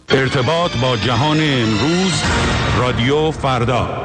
ارتباط با جهان امروز، رادیو فردا.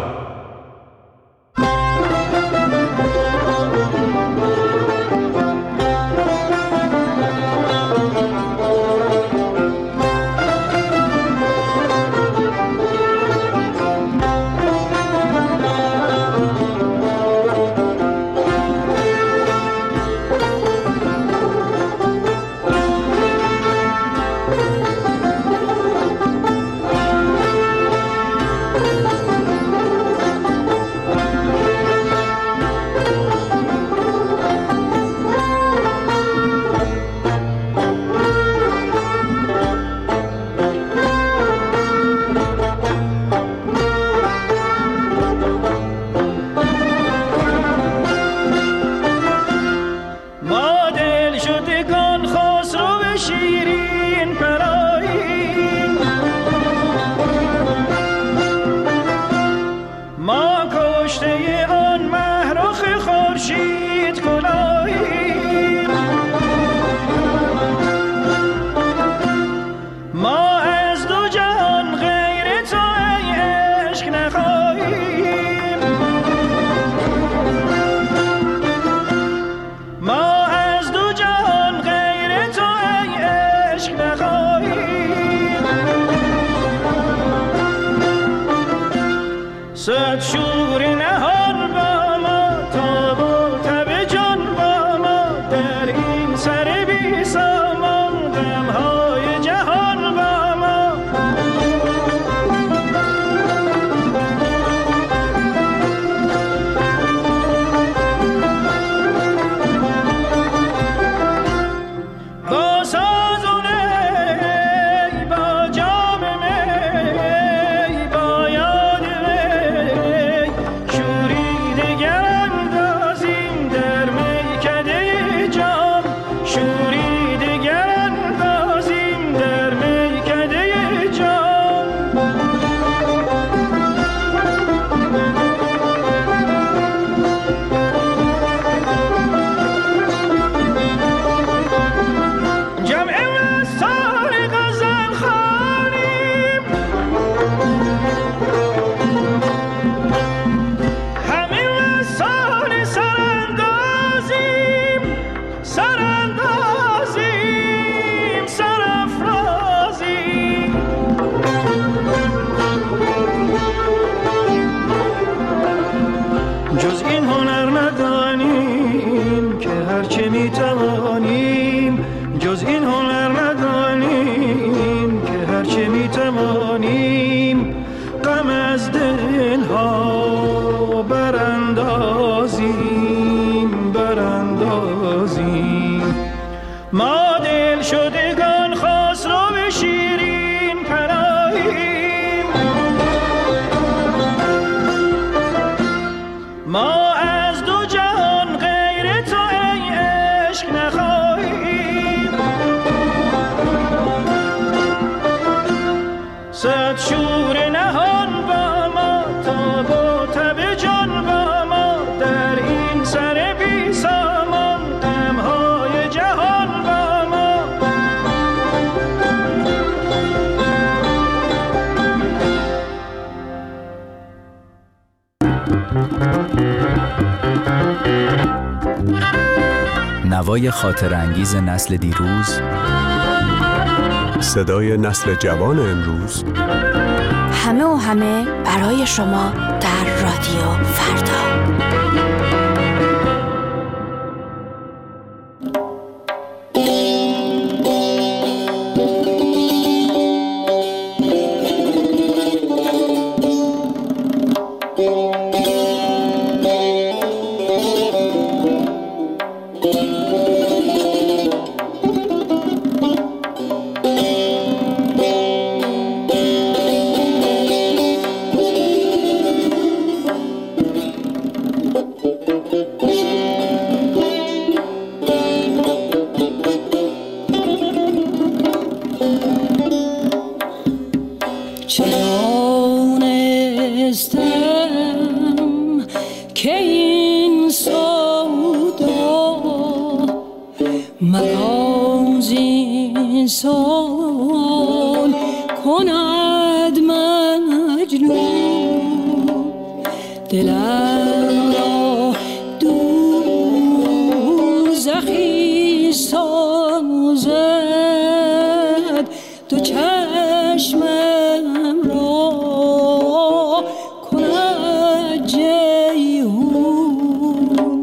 نوای خاطرانگیز نسل دیروز، صدای نسل جوان امروز، همه و همه برای شما در رادیو فردا. کند مجنون دلم را دوزخی سازد تو چشمم را کند جیحون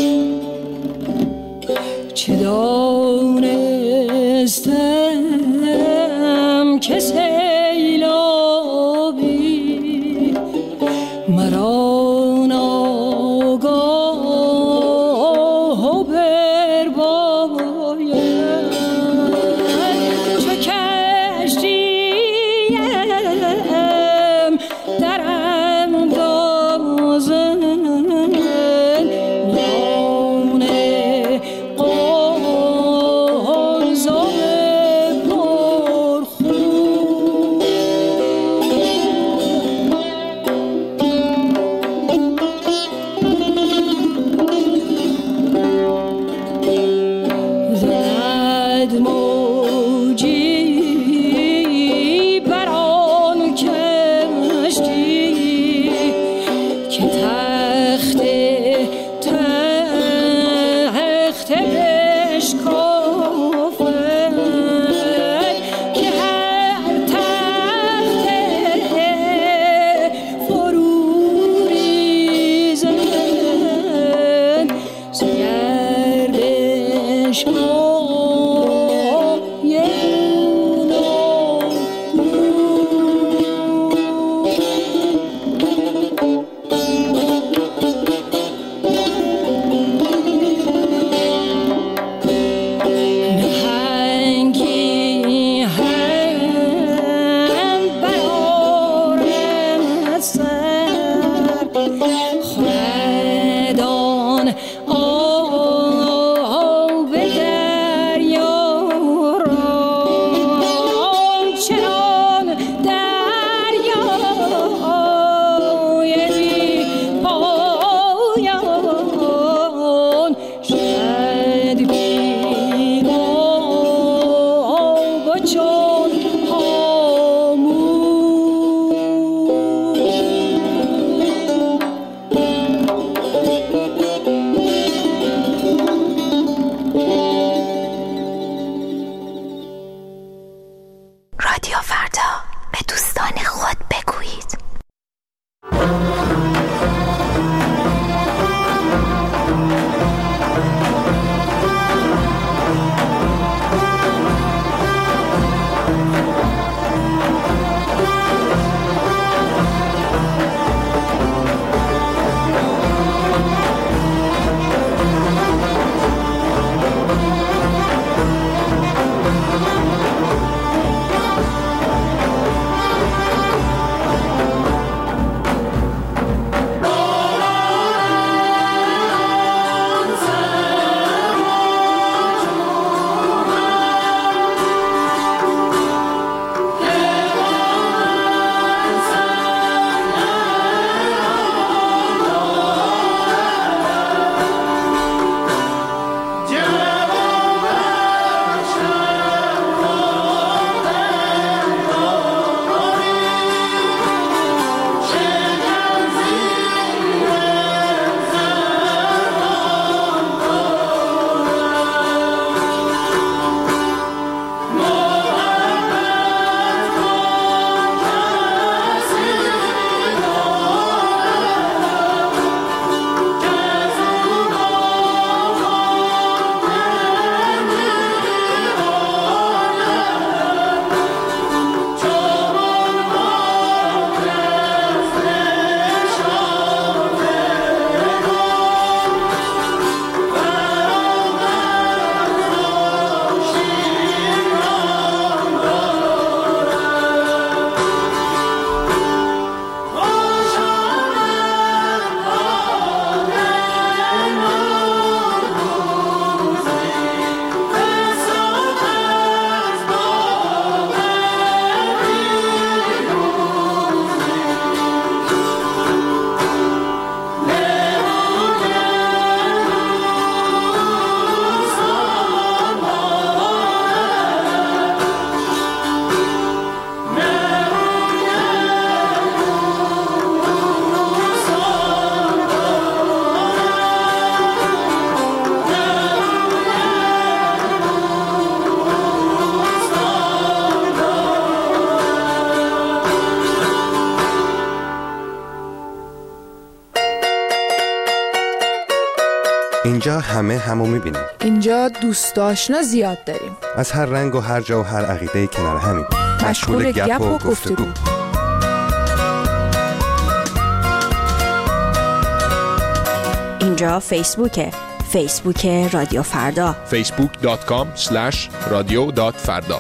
چه دانستم اینجا همو میبینیم. اینجا دوست آشنا زیاد داریم. از هر رنگ و هر جا و هر عقیده کنار همین. مشغول گپ و گفتگو. اینجا فیسبوک رادیو فردا. facebook.com/radio.farda.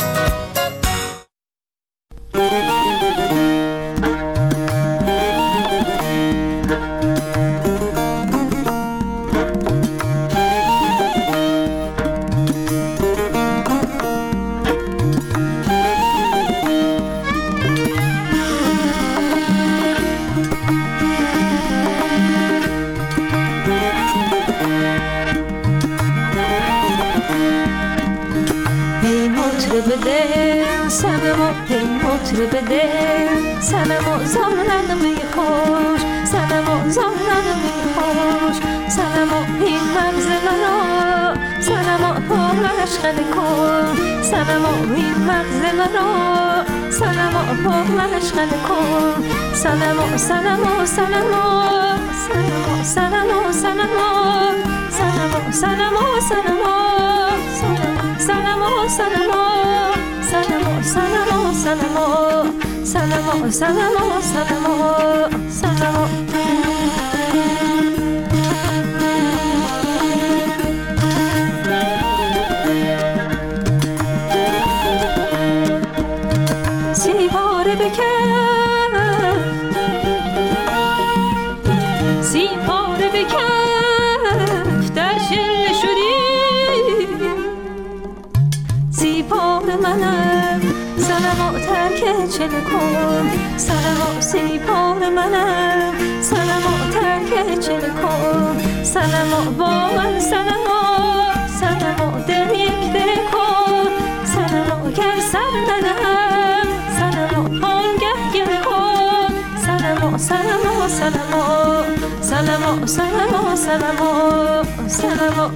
سنما زامنم میخوش سنما زامنم میخوش سنما این مغز مرا سنما پاهش خلی کن سنما این مغز مرا سنما پاهش خلی کن سنما سنما سنما سنما سنما سنما سنما سنما سنما سنما سنما سنما سنما سنما سنما سنما سنما سیباره بکن سیباره بکن در شل شدی سیباره منم سنما ترک چل کن سنما سیبار منم سنما ترک چل کن سنما با من سنما سنما دل یک دل کن سنما گر سر ندهم سنما آنگه گل کن سنما سنما سنما سنما سنما سنما سنما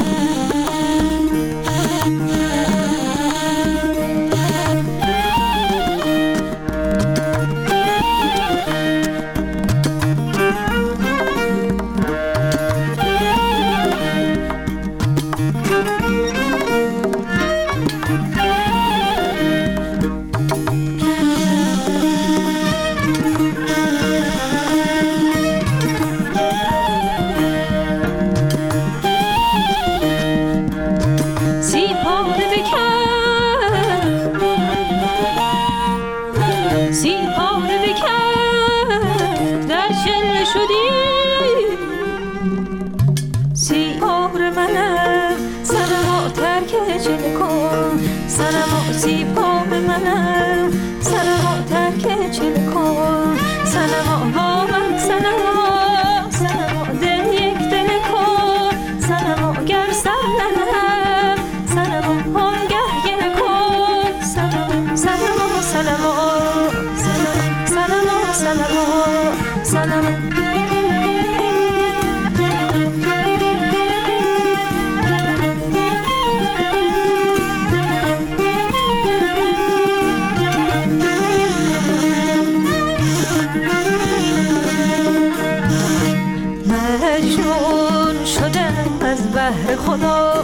مجنون شدم از بحر خدا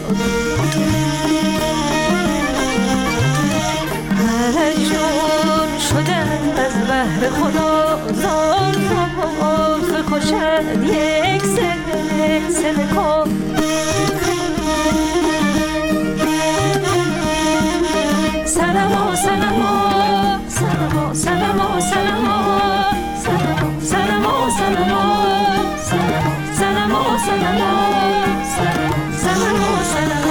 مجنون شدم از بحر خدا زلف خوشت یک سل کن سنما سنما سنما سنما سنما سنما سنما سنما سنما سنما سنما